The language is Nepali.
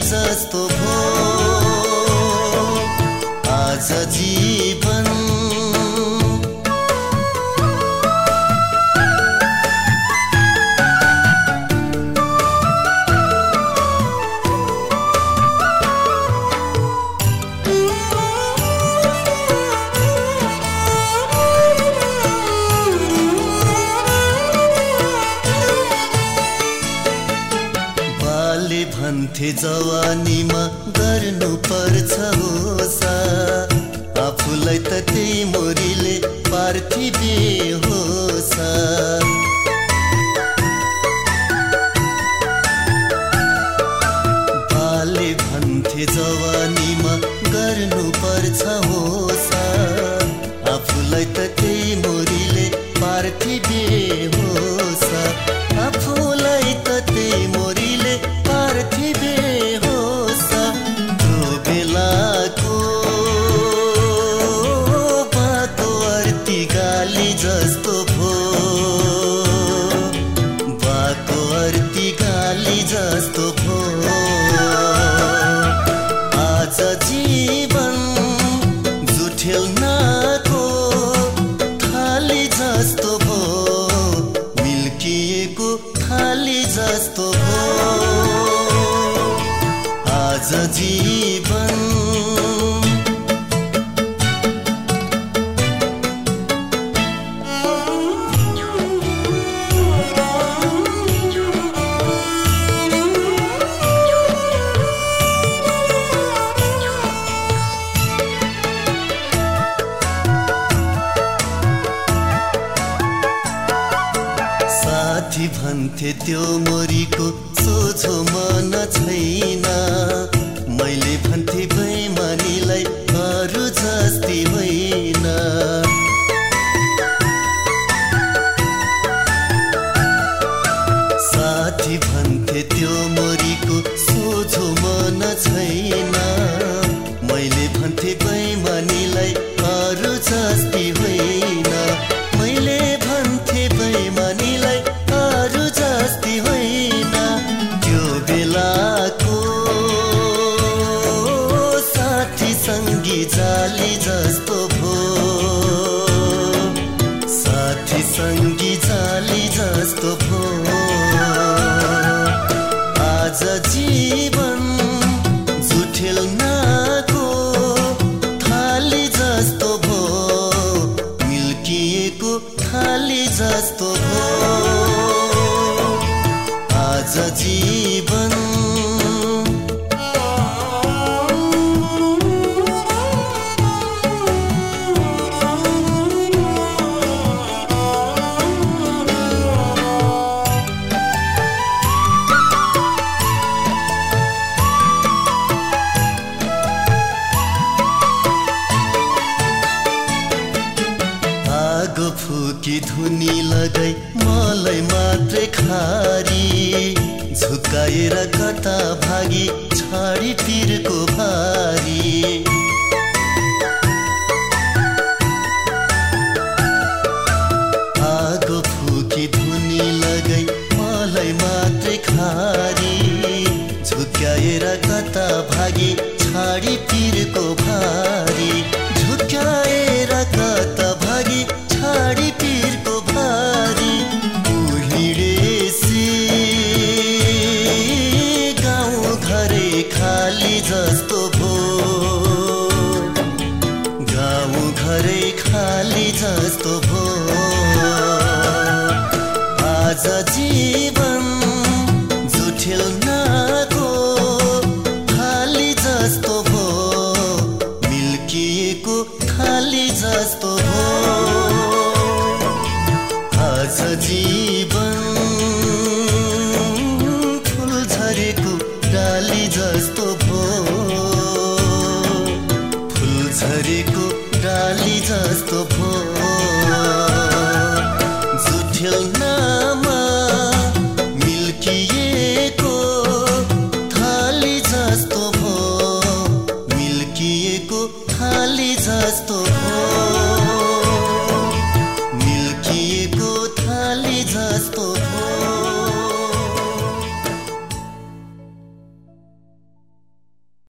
जस्तो भो आज जीवन। भन्थे जवानीमा गर्नु पर्छ होसा आफूलाई त त्यही मोरीले पार्थिबे होसा। बाले भन्थे जवानीमा गर्नु पर्छ होसा आफूलाई त त्यही मोरीले पार्थिबे होसा। आफूलाई त त्यही मोरीले पार्थिबे होसा। त्यो बेलाको बाटो अर्ती गाली जस्तो भो बाटो अर्ती गाली जस्तो भो आज जीवन जुठेल्नको थाली जस्तो भो मिल्किएको थाली जस्तो भो आज जीवन। साथी भन्थे त्यो मोरीको सोझो मन छैन मैले भन्थे बेइमानीलाई अरू जस्ती होइन। साथी भन्थे त्यो मोरीको सोझो मन छैन मैले भन्थे बेइमानीलाई अरू जस्ती होइन। मैले भन्थे बेइमानीलाई अरू जस्ती होइन। त्यो बेलाको साथी सङ्गी जाली जस्तो भो साथी सङ्गी जाली जस्तो भो आज जीवन जुठेल्नको थाली जस्तो भो मिल्किएको थाली जस्तो भो आज जीवन। आगो फुकी धुनी लगाई मलाई मात्रै खारी झुकाएर कता भागी छाडी पिरको भारी। आगो फुकी धुनी लगाई मलाई मात्रै खारी झुकाएर कता भागी छाडी पिरको भारी। झुकाएर कता भागी छाडी पिरको भारी। हिँडेसी गाउँ घरै खाली जस्तो भो गाउँ घरै खाली जस्तो भो आज जीवन जुठेल्नको थाली जस्तो भो मिल्किएको थाली जस्तो भो आज जीवन। फुल झरेको डाली जस्तो भो फुल झरेको डाली जस्तो भो जुठेल्नमा मिल्किएको थाली जस्तो भो मिल्किएको थाली जस्तो भो।